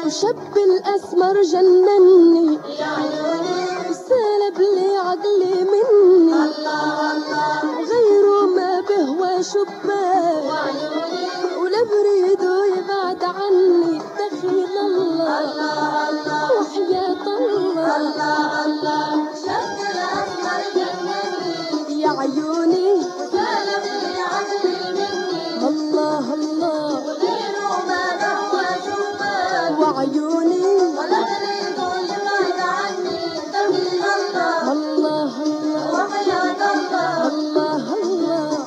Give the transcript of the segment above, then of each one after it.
وشب الأسمر جنني وسالب لي عقلي مني وغيره ما بهوى شباك ولا بريده يبعد عني دخيل الله وحياة الله شب الأسمر جنني يا عيوني وسالب لي عقلي مني الله وغيره ما بهوى شباك وعيوني ولا بريده يبعد عني دخيل الله وحياة الله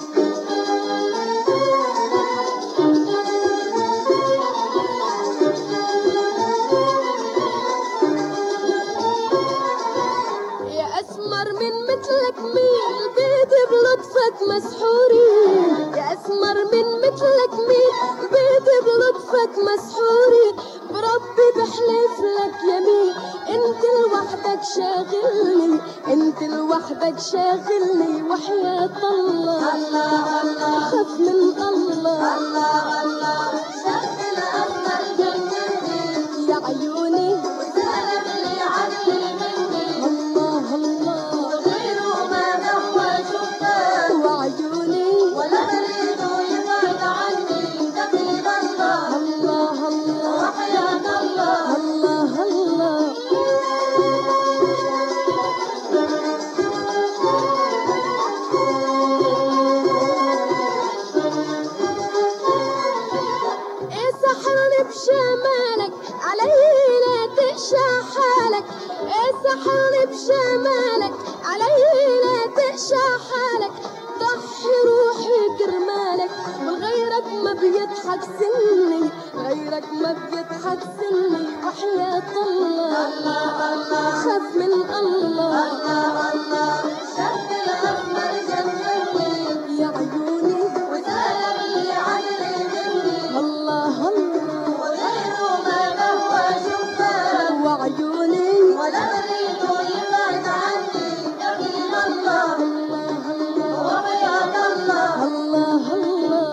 يا أسمر من مثلك مين البيض بلطفك مسحورين يا أسمر من مثلك مين البيض بلطفك مسحورين بربي بحلف لك يمين انت لوحدك شاغلني انت لوحدك شاغلني وحياة الله خف من الله شب الأسمر جنني يا عيوني وسالب لي عقلي مني الله وغيره ما بهوى شباك وعيوني ولا بريده يبعد عني دخيل الله وحياة الله ايه سحرني بجمالك علي لا تقشع حالك ايه سحرني بجمالك علي لا تقشع حالك ضحي روحي كرمالك وغيرك ما بيضحك سني غيرك ما بيضحك سني وحياة الله خاف من الله شب الأسمر جنني يا عيوني وسالب لي عقلي مني الله وغيره ما بهوى شباك وعيوني ولا بريده يبعد عني دخيل الله وحياة الله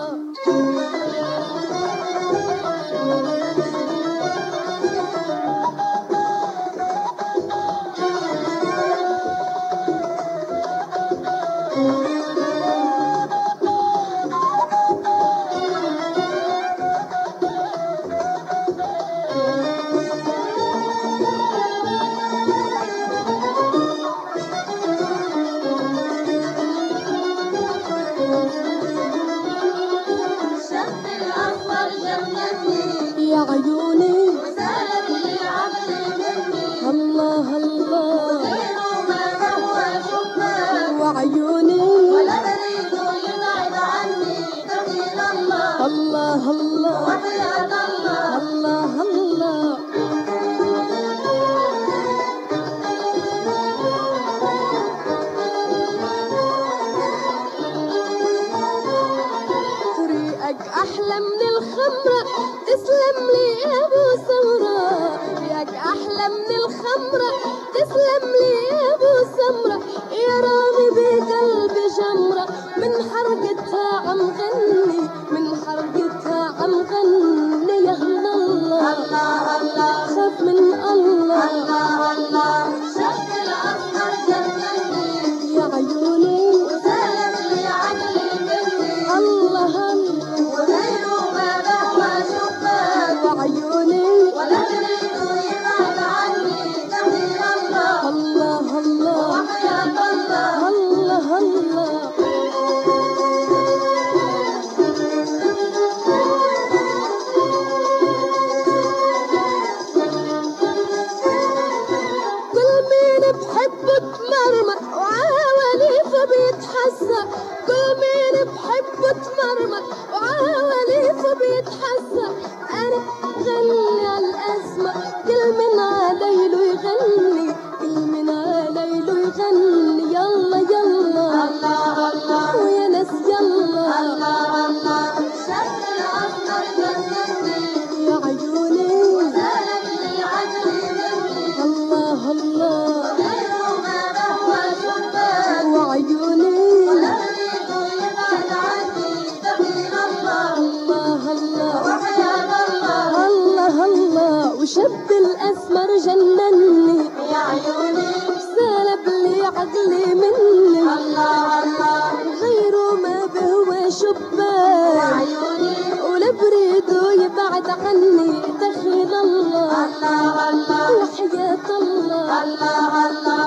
شب الأسمر جنني يا عيوني وسالب لي عقلي مني الله وغيره ما بهوى شباك وعيوني ولا بريده يبعد عني دخيل الله وحياة الله طريقك أحلى من الخمرة تسلم لي يا أبو سمرة طريقك أحلى من الخمرة تسلم لي يا أبو سمرة يا رامي بقلبي جمرة من حرقتها عم غني من حرقتها عم غني يا الله خاف من الله شب الأسمر جنني يا عيوني وسالب لي عقلي مني الله وغيره ما بهوى شباك وعيوني ولا بريده يبعد عني دخيل الله وحياة الله وشب الأسمر جنني يا عيوني سلب لي عقلي مني الله الله غيره ما بهوى شبان يا عيوني ولا بريده يبعد عني دخل الله الله الله وحياة الله الله الله